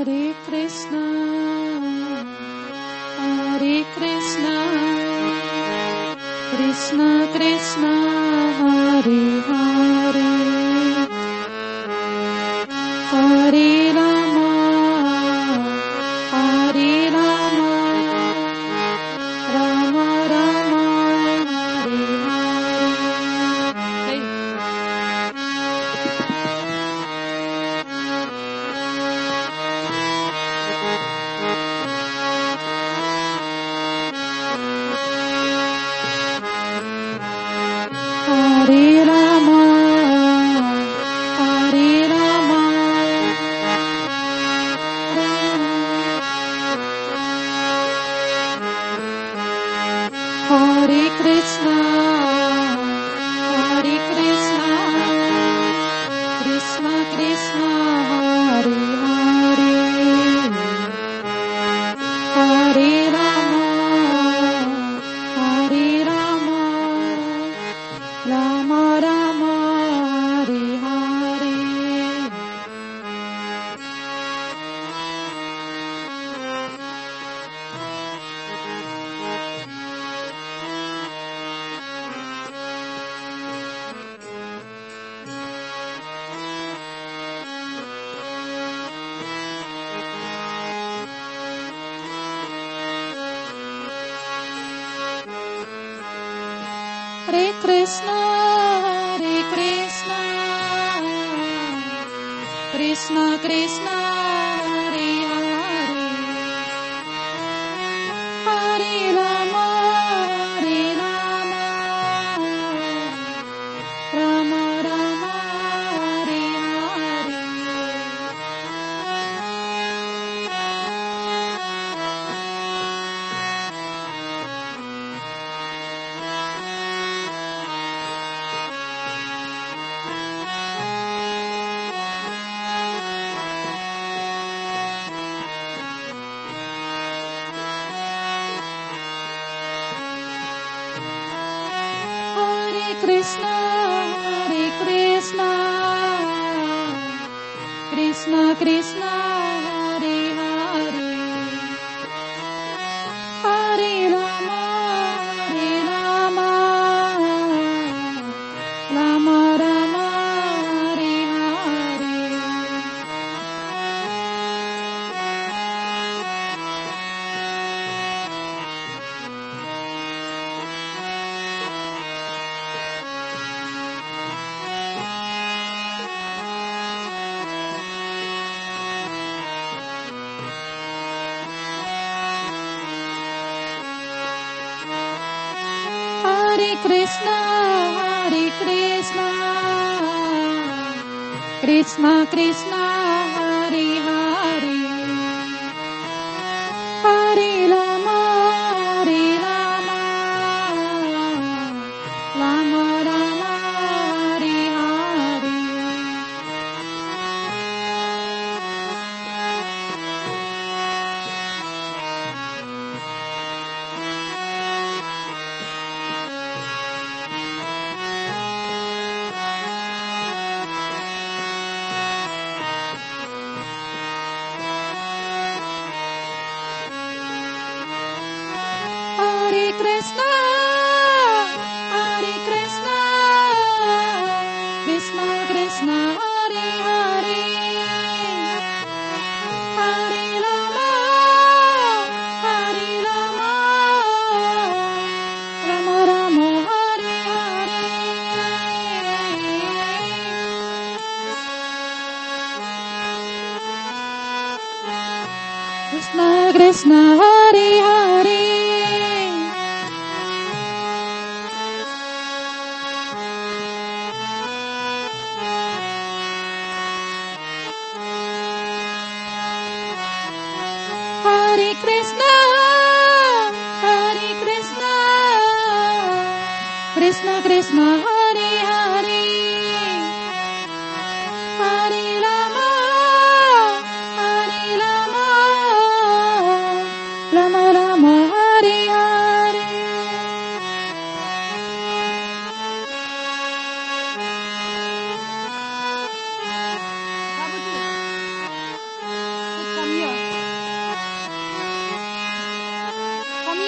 Come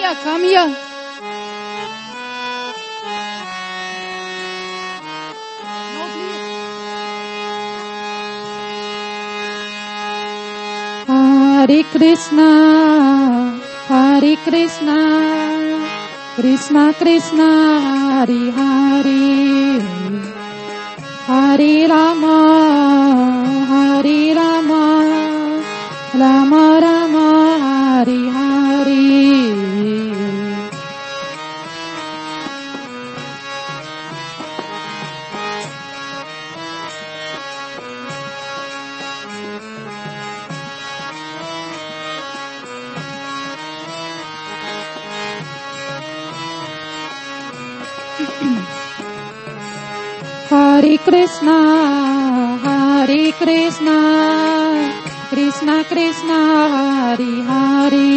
come here. Hare Krishna, Hare Krishna, Krishna Krishna, Hare Hare, Hare Rama, Hare Rama, Rama Rama, Hare Hare. Hare Krishna, Hare Krishna, Krishna Krishna, Hare Hare,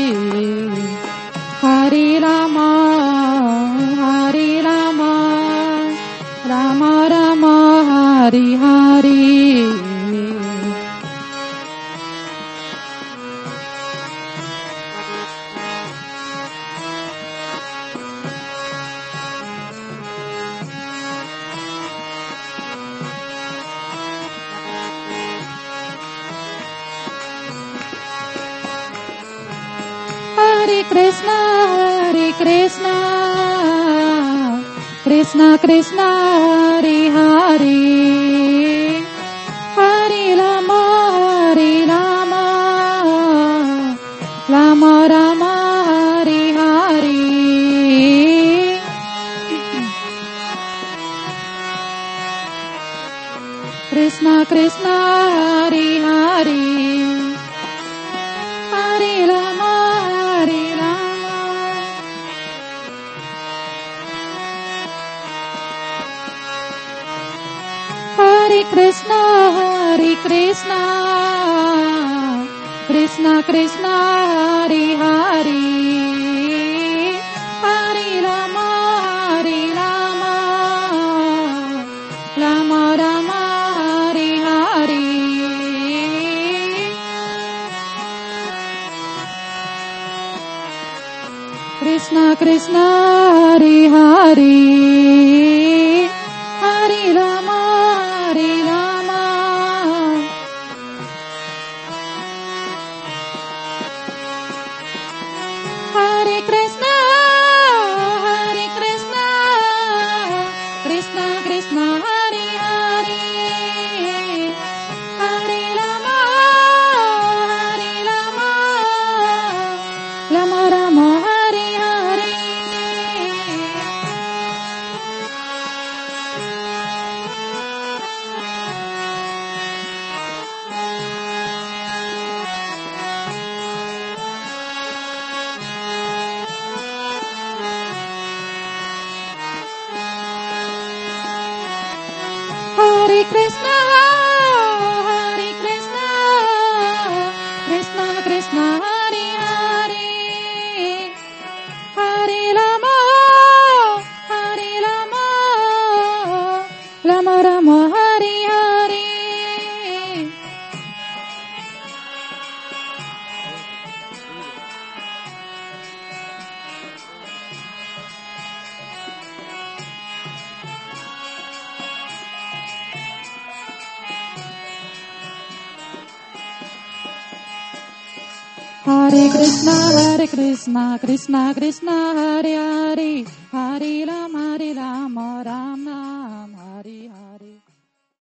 Hare Rama, Hare Rama, Rama Rama, Hare Hare. Hare Krishna, Hare Krishna, Krishna Krishna, Hare Hare, Hare Rama, Hare Rama, Rama Rama, Hare Hare. Krishna Krishna, Hare Hare, Hare Rama, Hare Rama, Hare Krishna, Hare Krishna, Krishna Krishna, Hare Hare, Hare Rama, Hare Rama, Rama Rama, Hare Hare. Krishna Krishna, Hare Hare, Hare Rama, Hare Rama, Hare Krishna, Hare Krishna, Krishna Krishna, Hare Hare, Hare Rama, Hare Rama, Rama Rama, Hare Hare. Hare Krishna, Hare Krishna, Krishna Krishna, Hare Hare, Hare Rama, Hare Rama, Rama Rama, Hare Hare. Hare Krishna, Krishna Krishna, Hare Hare, Hare Rama, Hare Rama,